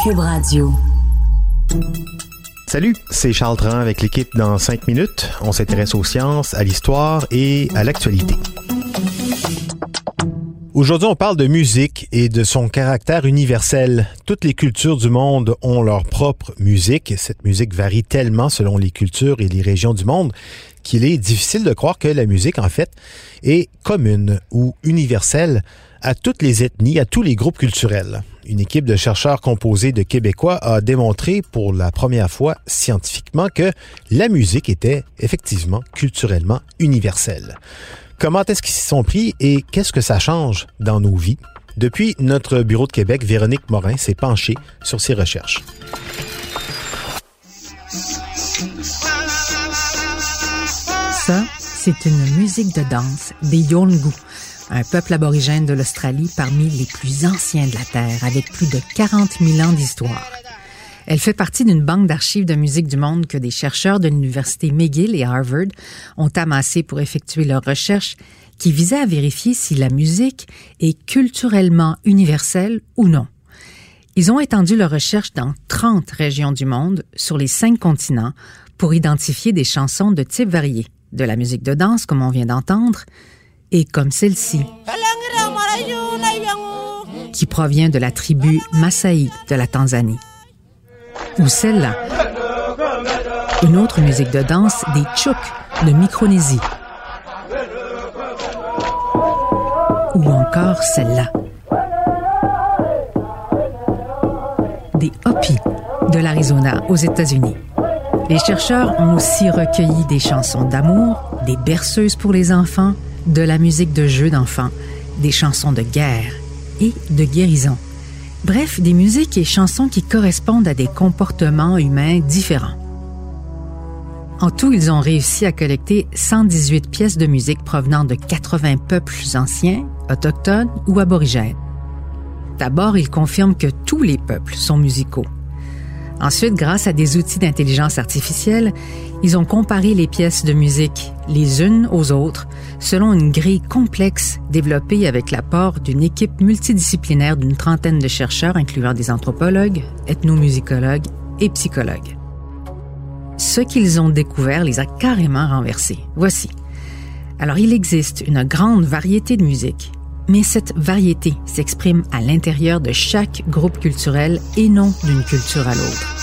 Cube Radio. Salut, c'est Charles Tran avec l'équipe dans 5 minutes. On s'intéresse aux sciences, à l'histoire et à l'actualité. Aujourd'hui, on parle de musique et de son caractère universel. Toutes les cultures du monde ont leur propre musique. Cette musique varie tellement selon les cultures et les régions du monde qu'il est difficile de croire que la musique, en fait, est commune ou universelle à toutes les ethnies, à tous les groupes culturels. Une équipe de chercheurs composée de Québécois a démontré pour la première fois scientifiquement que la musique était effectivement culturellement universelle. Comment est-ce qu'ils s'y sont pris et qu'est-ce que ça change dans nos vies? Depuis notre bureau de Québec, Véronique Morin s'est penchée sur ces recherches. Ça, c'est une musique de danse des Yolngu, un peuple aborigène de l'Australie parmi les plus anciens de la Terre, avec plus de 40 000 ans d'histoire. Elle fait partie d'une banque d'archives de musique du monde que des chercheurs de l'université McGill et Harvard ont amassée pour effectuer leurs recherches qui visaient à vérifier si la musique est culturellement universelle ou non. Ils ont étendu leurs recherches dans 30 régions du monde sur les 5 continents pour identifier des chansons de types variés, de la musique de danse comme on vient d'entendre, et comme celle-ci, qui provient de la tribu Maasai de la Tanzanie. Ou celle-là, une autre musique de danse des Tchouks de Micronésie. Ou encore celle-là, des Hopis de l'Arizona aux États-Unis. Les chercheurs ont aussi recueilli des chansons d'amour, des berceuses pour les enfants, de la musique de jeux d'enfants, des chansons de guerre et de guérison. Bref, des musiques et chansons qui correspondent à des comportements humains différents. En tout, ils ont réussi à collecter 118 pièces de musique provenant de 80 peuples anciens, autochtones ou aborigènes. D'abord, ils confirment que tous les peuples sont musicaux. Ensuite, grâce à des outils d'intelligence artificielle, ils ont comparé les pièces de musique les unes aux autres selon une grille complexe développée avec l'apport d'une équipe multidisciplinaire d'une trentaine de chercheurs incluant des anthropologues, ethnomusicologues et psychologues. Ce qu'ils ont découvert les a carrément renversés. Voici. Alors, il existe une grande variété de musique, mais cette variété s'exprime à l'intérieur de chaque groupe culturel et non d'une culture à l'autre.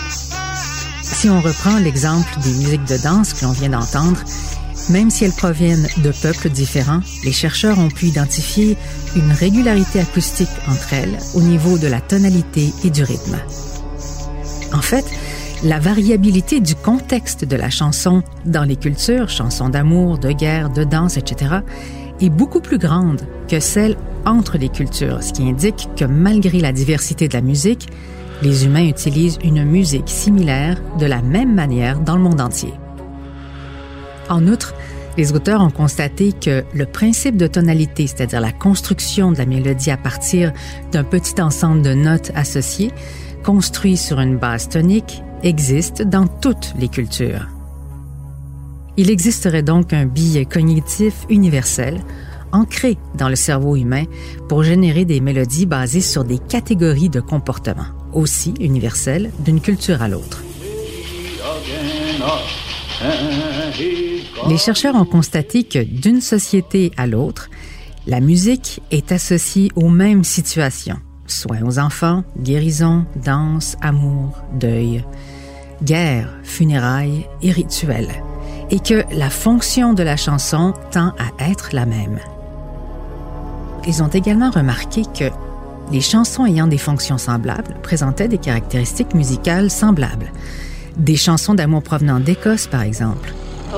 Si on reprend l'exemple des musiques de danse que l'on vient d'entendre, même si elles proviennent de peuples différents, les chercheurs ont pu identifier une régularité acoustique entre elles au niveau de la tonalité et du rythme. En fait, la variabilité du contexte de la chanson dans les cultures, chansons d'amour, de guerre, de danse, etc., est beaucoup plus grande que celle entre les cultures, ce qui indique que malgré la diversité de la musique, les humains utilisent une musique similaire de la même manière dans le monde entier. En outre, les auteurs ont constaté que le principe de tonalité, c'est-à-dire la construction de la mélodie à partir d'un petit ensemble de notes associées, construit sur une base tonique, existe dans toutes les cultures. Il existerait donc un biais cognitif universel, ancré dans le cerveau humain, pour générer des mélodies basées sur des catégories de comportements, aussi universelles d'une culture à l'autre. Les chercheurs ont constaté que d'une société à l'autre, la musique est associée aux mêmes situations, soins aux enfants, guérison, danse, amour, deuil, guerre, funérailles et rituels, et que la fonction de la chanson tend à être la même. Ils ont également remarqué que les chansons ayant des fonctions semblables présentaient des caractéristiques musicales semblables. Des chansons d'amour provenant d'Écosse, par exemple.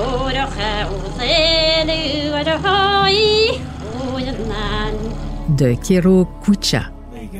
De Kero Koucha.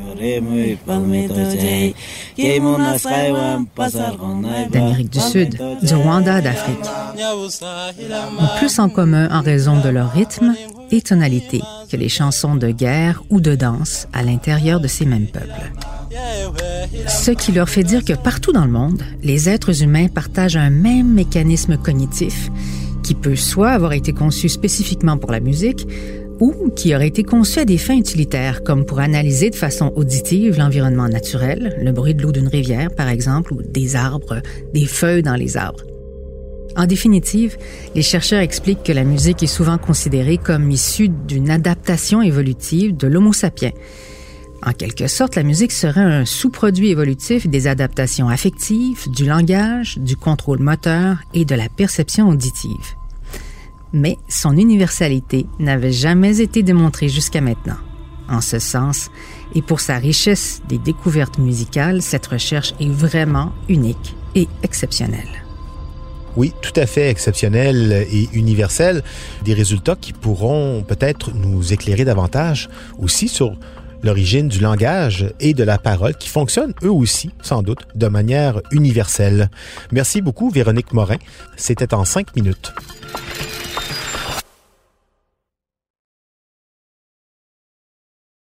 D'Amérique du Sud, du Rwanda, d'Afrique. Ont plus en commun en raison de leur rythme et tonalité que les chansons de guerre ou de danse à l'intérieur de ces mêmes peuples. Ce qui leur fait dire que partout dans le monde, les êtres humains partagent un même mécanisme cognitif qui peut soit avoir été conçu spécifiquement pour la musique ou qui aurait été conçu à des fins utilitaires, comme pour analyser de façon auditive l'environnement naturel, le bruit de l'eau d'une rivière, par exemple, ou des arbres, des feuilles dans les arbres. En définitive, les chercheurs expliquent que la musique est souvent considérée comme issue d'une adaptation évolutive de l'Homo sapiens. En quelque sorte, la musique serait un sous-produit évolutif des adaptations affectives, du langage, du contrôle moteur et de la perception auditive. Mais son universalité n'avait jamais été démontrée jusqu'à maintenant. En ce sens, et pour sa richesse des découvertes musicales, cette recherche est vraiment unique et exceptionnelle. Oui, tout à fait exceptionnel et universel. Des résultats qui pourront peut-être nous éclairer davantage aussi sur l'origine du langage et de la parole qui fonctionnent eux aussi, sans doute, de manière universelle. Merci beaucoup, Véronique Morin. C'était en 5 minutes.